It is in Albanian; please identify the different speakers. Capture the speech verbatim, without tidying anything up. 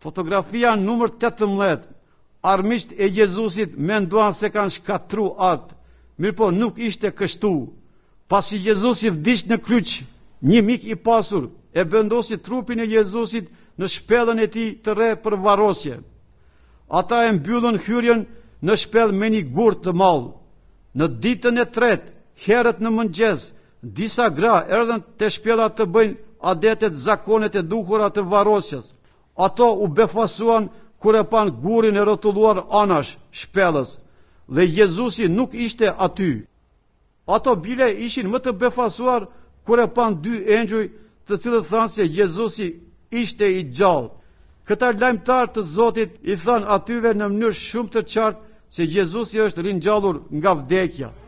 Speaker 1: Fotografia numër tetëmbëdhjetë. Armiqt e Jezusit menduan se kanë shkatru atë, mirë po nuk ishte kështu. Pasi Jezusi vdiq në kryq, një mik i pasur e vendosi trupin e Jezusit në shpellën e tij të re për varrosje. Ata e mbyllën hyrjen në shpellë me një gurë të madh. Në ditën e tretë, herët në mëngjes, disa gra erdhën te shpella të bëjnë adetet, zakonet e duhura të varrosjes. Ato u befasuan kur e pan gurin e rrotulluar anash shpellës, dhe Jezusi nuk ishte aty. Ato bile ishin më të befasuar kur e pan dy engjuj, të cilët thanë se Jezusi ishte i gjallë. Këta lajmtar të Zotit i thanë atyve në mënyrë shumë të qartë se Jezusi është ringjallur nga vdekja.